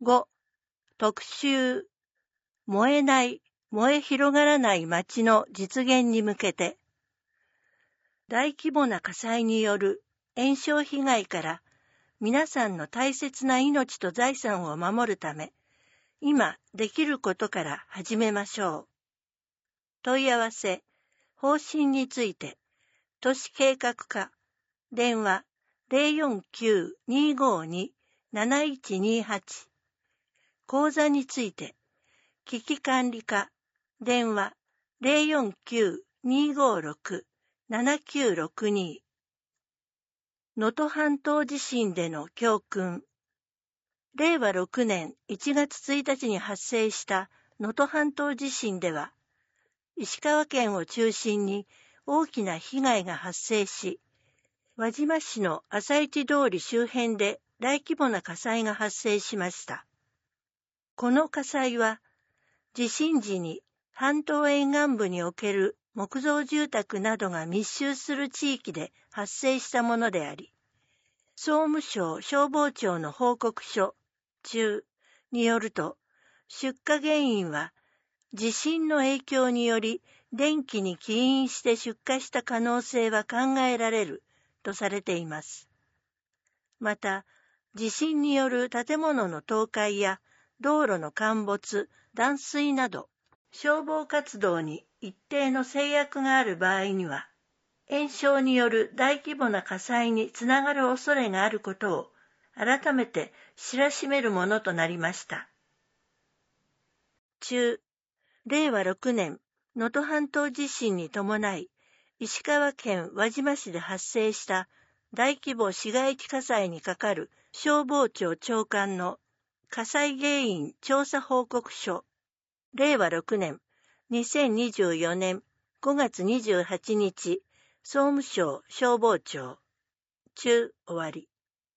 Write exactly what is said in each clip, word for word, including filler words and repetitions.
ご、特集、燃えない、燃え広がらない街の実現に向けて、大規模な火災による延焼被害から皆さんの大切な命と財産を守るため、今できることから始めましょう。問い合わせ、方針について、都市計画課、電話 ゼロよんきゅう にーごーに なないちにーはち、口座について、危機管理課、電話 ゼロよんきゅう にーごーろく ななきゅうろくに、能登半島地震での教訓。れいわろくねんいちがつついたちに発生した能登半島地震では、石川県を中心に大きな被害が発生し、輪島市の朝市通り周辺で大規模な火災が発生しました。この火災は、地震時に半島沿岸部における木造住宅などが密集する地域で発生したものであり、総務省消防庁の報告書中によると、出火原因は地震の影響により電気に起因して出火した可能性は考えられるとされています。また、地震による建物の倒壊や道路の陥没、断水など、消防活動に一定の制約がある場合には、延焼による大規模な火災につながる恐れがあることを改めて知らしめるものとなりました。中、れいわろくねん、能登半島地震に伴い、石川県輪島市で発生した大規模市街地火災にかかる消防庁長官の火災原因調査報告書、れいわろくねん、にせんにじゅうよねんごがつにじゅうはちにち、総務省消防庁、中終わり。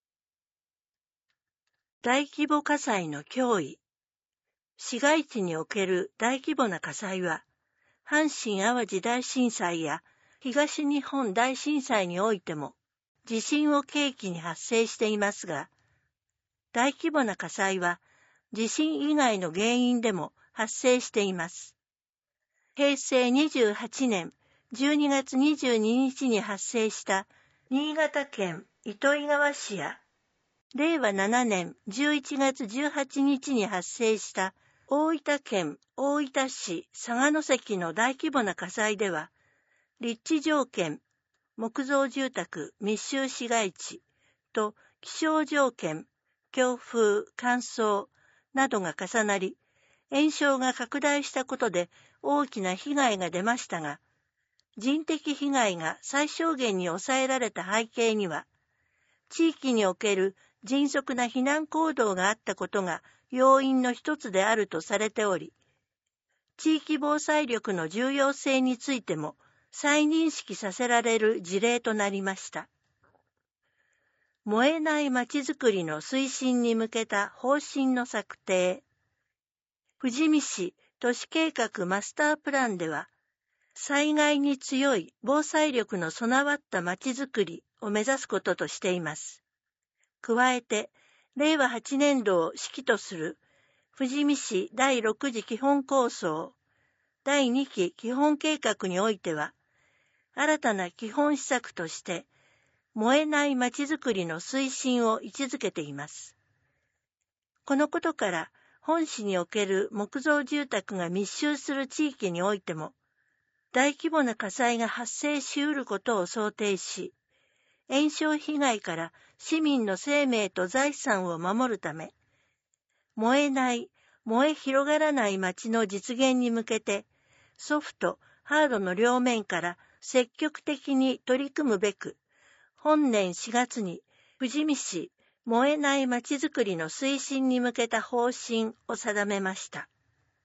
大規模火災の脅威。市街地における大規模な火災は、阪神淡路大震災や東日本大震災においても地震を契機に発生していますが、大規模な火災は地震以外の原因でも発生しています。へいせいにじゅうはちねんじゅうにがつにじゅうににちに発生した新潟県糸魚川市や、れいわななねんじゅういちがつじゅうはちにちに発生した大分県大分市佐賀関の大規模な火災では、立地条件、木造住宅密集市街地と気象条件、強風、乾燥などが重なり、延焼が拡大したことで大きな被害が出ましたが、人的被害が最小限に抑えられた背景には、地域における迅速な避難行動があったことが要因の一つであるとされており、地域防災力の重要性についても再認識させられる事例となりました。燃えないまちづくりの推進に向けた方針の策定。富士見市都市計画マスタープランでは、災害に強い防災力の備わったまちづくりを目指すこととしています。加えて、れいわはちねんどを指揮とする富士見市だいろくじ基本構想、だいにき基本計画においては、新たな基本施策として、燃えないまちづくりの推進を位置づけています。このことから、本市における木造住宅が密集する地域においても、大規模な火災が発生し得ることを想定し、延焼被害から市民の生命と財産を守るため、燃えない、燃え広がらない街の実現に向けて、ソフト、ハードの両面から積極的に取り組むべく、本年しがつに富士見市燃えないまちづくりの推進に向けた方針を定めました。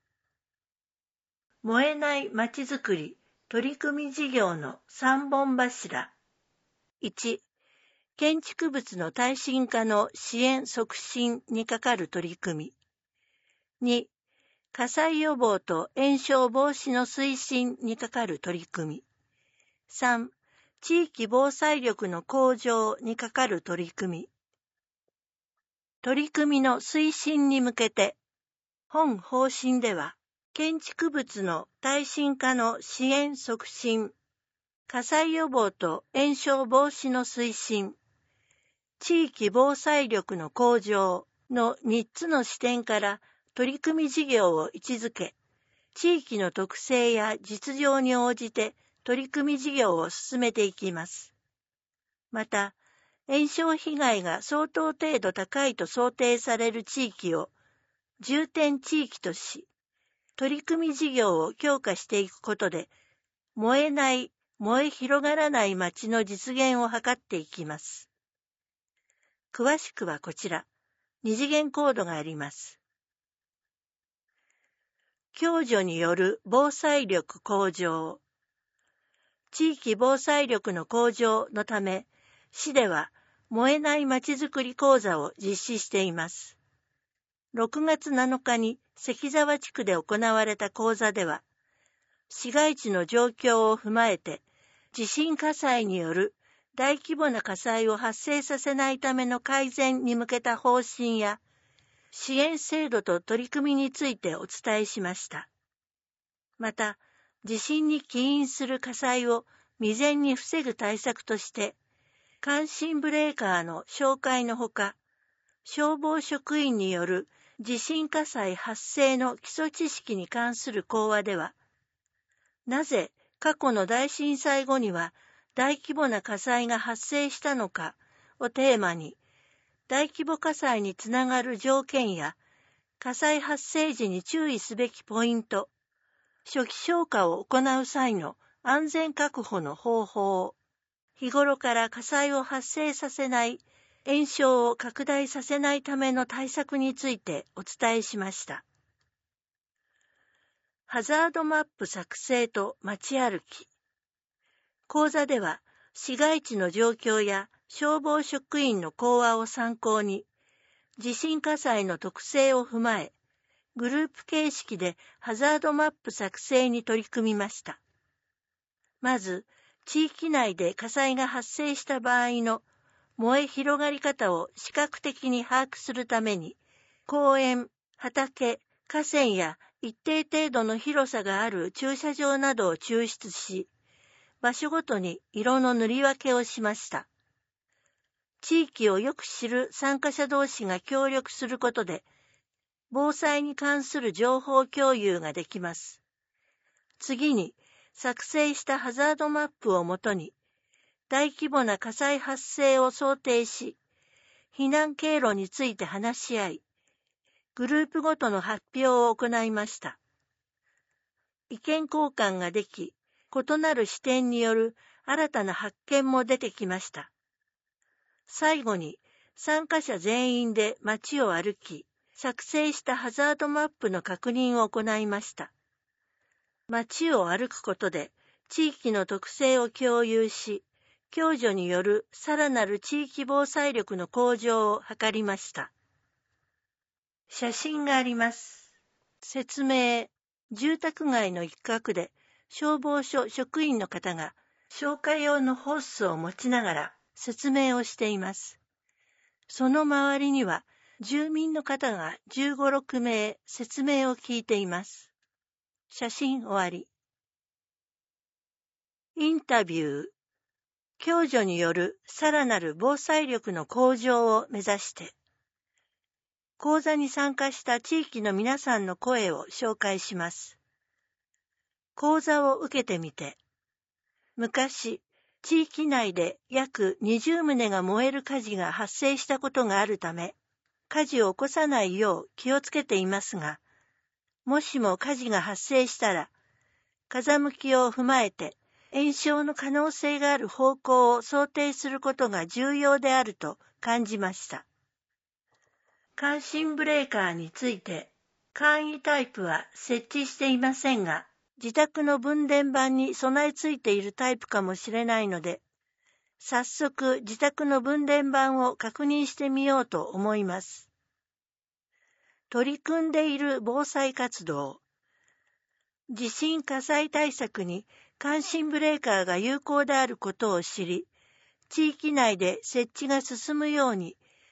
燃えないまちづくり取り組み事業のさんぼん柱。いち、建築物の耐震化の支援促進にかかる取り組み。に、火災予防と延焼防止の推進にかかる取り組み。さん、地域防災力の向上にかかる取り組み。 取り組みの推進に向けて、本方針では、建築物の耐震化の支援促進、火災予防と延焼防止の推進、地域防災力の向上のみっつの視点から取り組み事業を位置づけ、地域の特性や実情に応じて取り組み事業を進めていきます。また、延焼被害が相当程度高いと想定される地域を重点地域とし、取り組み事業を強化していくことで、燃えない、燃え広がらない街の実現を図っていきます。詳しくはこちら、二次元コードがあります。共助による防災力向上。地域防災力の向上のため、市では燃えないまちづくり講座を実施しています。ろくがつなのかに関沢地区で行われた講座では、市街地の状況を踏まえて、地震火災による大規模な火災を発生させないための改善に向けた方針や、支援制度と取り組みについてお伝えしました。また、地震に起因する火災を未然に防ぐ対策として、感震ブレーカーの紹介のほか、消防職員による地震火災発生の基礎知識に関する講話では、なぜ過去の大震災後には大規模な火災が発生したのかをテーマに、大規模火災につながる条件や、火災発生時に注意すべきポイント、初期消火を行う際の安全確保の方法、日頃から火災を発生させない、延焼を拡大させないための対策についてお伝えしました。ハザードマップ作成と街歩き。講座では、市街地の状況や消防職員の講話を参考に、地震火災の特性を踏まえ、グループ形式でハザードマップ作成に取り組みました。まず、地域内で火災が発生した場合の燃え広がり方を視覚的に把握するために、公園、畑、河川や一定程度の広さがある駐車場などを抽出し、場所ごとに色の塗り分けをしました。地域をよく知る参加者同士が協力することで、防災に関する情報共有ができます。次に、作成したハザードマップをもとに、大規模な火災発生を想定し、避難経路について話し合い、グループごとの発表を行いました。意見交換ができ、異なる視点による新たな発見も出てきました。最後に、参加者全員で街を歩き、作成したハザードマップの確認を行いました。街を歩くことで、地域の特性を共有し、共助によるさらなる地域防災力の向上を図りました。写真があります。説明。住宅街の一角で消防署職員の方が消火用のホースを持ちながら説明をしています。その周りには住民の方がじゅうご、ろくめい説明を聞いています。写真終わり。インタビュー。共助によるさらなる防災力の向上を目指して。講座に参加した地域の皆さんの声を紹介します。講座を受けてみて、昔、地域内で約にじゅうとうが燃える火事が発生したことがあるため、火事を起こさないよう気をつけていますが、もしも火事が発生したら、風向きを踏まえて延焼の可能性がある方向を想定することが重要であると感じました。感震ブレーカーについて、簡易タイプは設置していませんが、自宅の分電盤に備え付いているタイプかもしれないので、早速自宅の分電盤を確認してみようと思います。取り組んでいる防災活動。地震火災対策に感震ブレーカーが有効であることを知り、地域内で設置が進むように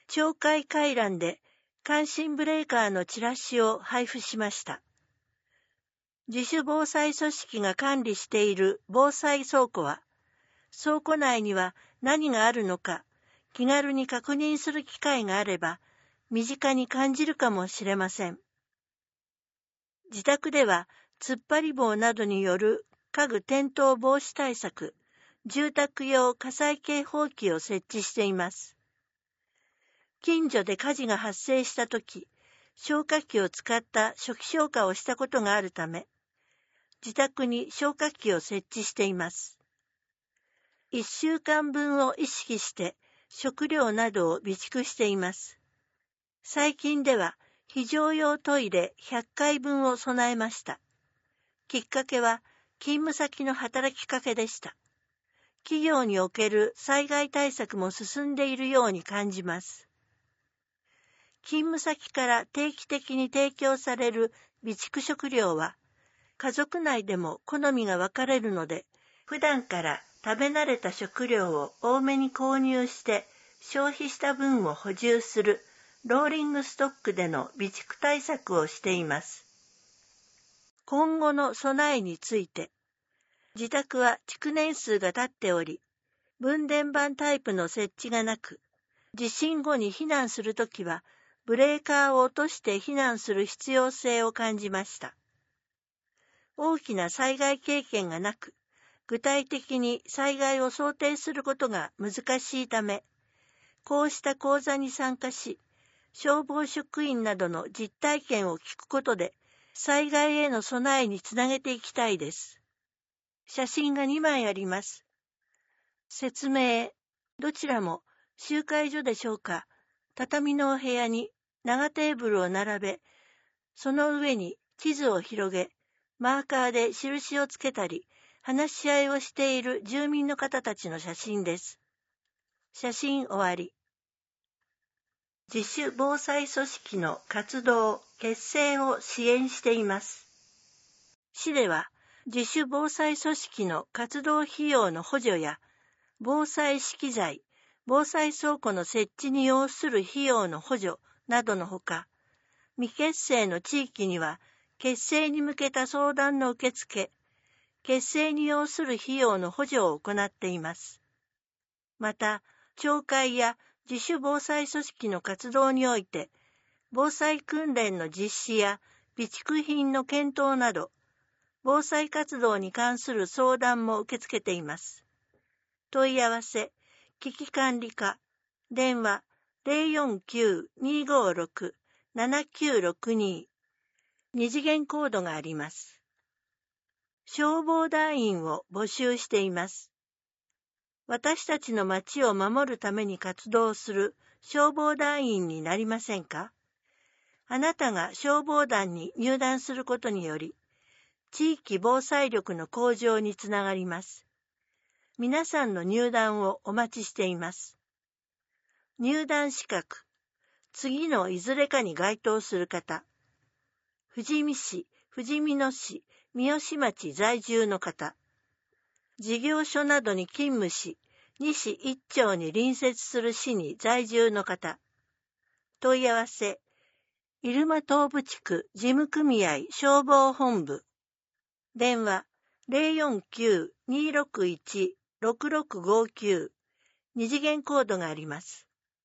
町会回覧で感震ブレーカーのチラシを配布しました。自主防災組織が管理している防災倉庫は、倉庫内には何があるのか気軽に確認する機会があれば身近に感じるかもしれません。自宅では突っ張り棒などによる家具転倒防止対策、住宅用火災警報器を設置しています。近所で火事が発生したとき、消火器を使った初期消火をしたことがあるため、自宅に消火器を設置しています。一週間分を意識して食料などを備蓄しています。最近では非常用トイレひゃっかいぶんを備えました。きっかけは勤務先の働きかけでした。企業における災害対策も進んでいるように感じます。勤務先から定期的に提供される備蓄食料は、家族内でも好みが分かれるので、普段から食べ慣れた食料を多めに購入して消費した分を補充するローリングストックでの備蓄対策をしています。今後の備えについて、自宅は築年数が経っており、分電盤タイプの設置がなく、地震後に避難するときは、ブレーカーを落として避難する必要性を感じました。大きな災害経験がなく、具体的に災害を想定することが難しいため、こうした講座に参加し、消防職員などの実体験を聞くことで、災害への備えにつなげていきたいです。写真がにまいあります。説明、どちらも集会所でしょうか。畳のお部屋に長テーブルを並べ、その上に地図を広げ、マーカーで印をつけたり、話し合いをしている住民の方たちの写真です。写真終わり。自主防災組織の活動、結成を支援しています。市では、自主防災組織の活動費用の補助や、防災資機材、防災倉庫の設置に要する費用の補助などのほか、未結成の地域には、結成に向けた相談の受付、結成に要する費用の補助を行っています。また、町会や自主防災組織の活動において、防災訓練の実施や備蓄品の検討など、防災活動に関する相談も受け付けています。問い合わせ、危機管理課、電話 ゼロよんきゅう にーごーろく ななきゅうろくに、二次元コードがあります。消防団員を募集しています。私たちの町を守るために活動する消防団員になりませんか？あなたが消防団に入団することにより、地域防災力の向上につながります。皆さんの入団をお待ちしています。入団資格、次のいずれかに該当する方、富士見市、富士見野市、三好町在住の方、事業所などに勤務し、西一町に隣接する市に在住の方、問い合わせ、入間東部地区事務組合消防本部、電話 ゼロよんきゅう にーろくいち ろくろくごきゅう、二次元コードがあります。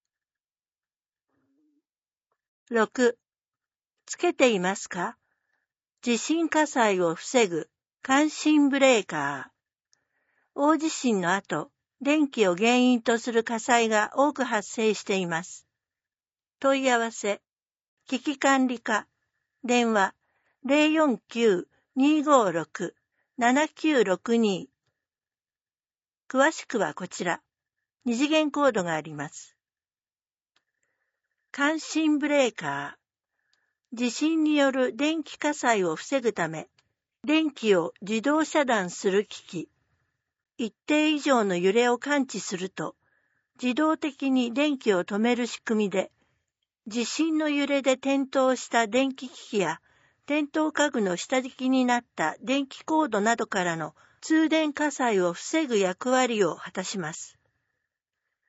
ろく. つけていますか？地震火災を防ぐ感震ブレーカー。大地震の後、電気を原因とする火災が多く発生しています。問い合わせ、危機管理課、電話 ゼロよんきゅう にーごーろく ななきゅうろくに。詳しくはこちら、二次元コードがあります。感震ブレーカー。地震による電気火災を防ぐため、電気を自動遮断する機器。一定以上の揺れを感知すると、自動的に電気を止める仕組みで、地震の揺れで点灯した電気機器や、点灯家具の下敷きになった電気コードなどからの通電火災を防ぐ役割を果たします。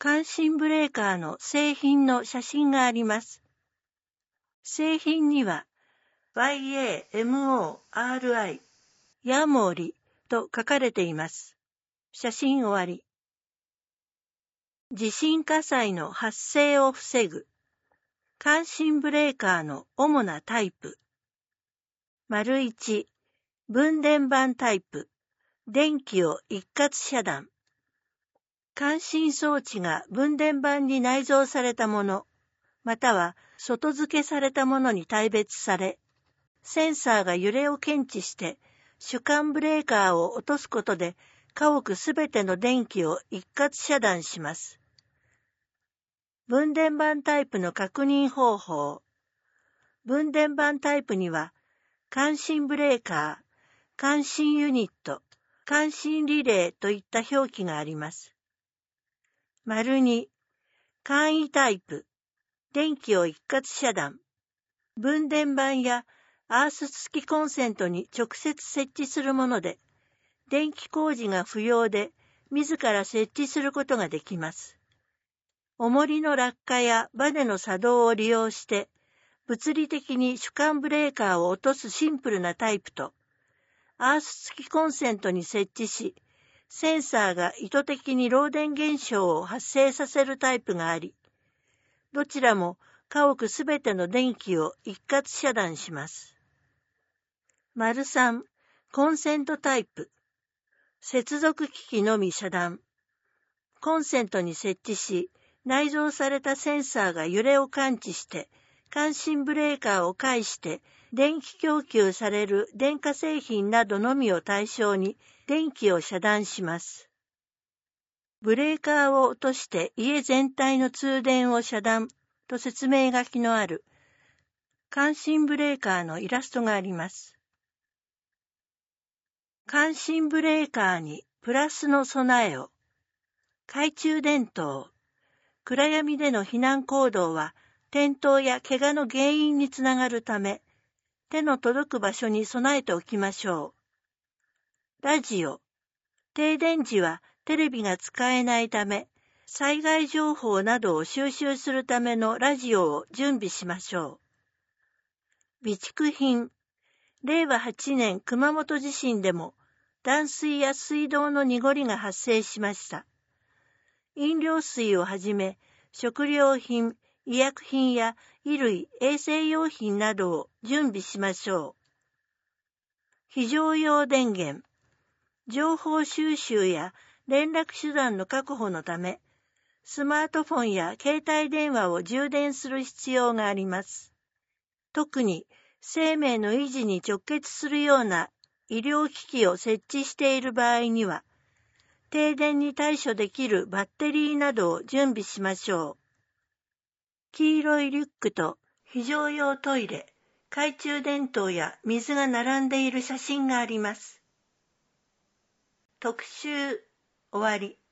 感震ブレーカーの製品の写真があります。製品には ワイエーエムオーアールアイ ヤモリと書かれています。写真終わり。地震火災の発生を防ぐ。感震ブレーカーの主なタイプ。丸いち、分電盤タイプ。電気を一括遮断。感震装置が分電盤に内蔵されたもの、または外付けされたものに大別され、センサーが揺れを検知して主幹ブレーカーを落とすことで家屋すべての電気を一括遮断します。分電盤タイプの確認方法。分電盤タイプには感震ブレーカー、感震ユニット、感震リレーといった表記があります。丸に、簡易タイプ、電気を一括遮断。分電盤やアース付きコンセントに直接設置するもので、電気工事が不要で自ら設置することができます。重りの落下やバネの作動を利用して、物理的に主幹ブレーカーを落とすシンプルなタイプと、アース付きコンセントに設置し、センサーが意図的に漏電現象を発生させるタイプがあり、どちらも家屋すべての電気を一括遮断します。丸さん、コンセントタイプ。接続機器のみ遮断。コンセントに設置し、内蔵されたセンサーが揺れを感知して、感震ブレーカーを介して電気供給される電化製品などのみを対象に電気を遮断します。ブレーカーを落として家全体の通電を遮断と説明書きのある感震ブレーカーのイラストがあります。感震ブレーカーにプラスの備えを。懐中電灯。暗闇での避難行動は転倒や怪我の原因につながるため、手の届く場所に備えておきましょう。ラジオ。停電時はテレビが使えないため、災害情報などを収集するためのラジオを準備しましょう。備蓄品。れいわはちねん熊本地震でも断水や水道の濁りが発生しました。飲料水をはじめ食料品、医薬品や衣類、衛生用品などを準備しましょう。非常用電源。情報収集や連絡手段の確保のため、スマートフォンや携帯電話を充電する必要があります。特に生命の維持に直結するような医療機器を設置している場合には、停電に対処できるバッテリーなどを準備しましょう。黄色いリュックと非常用トイレ、懐中電灯や水が並んでいる写真があります。特集終わり。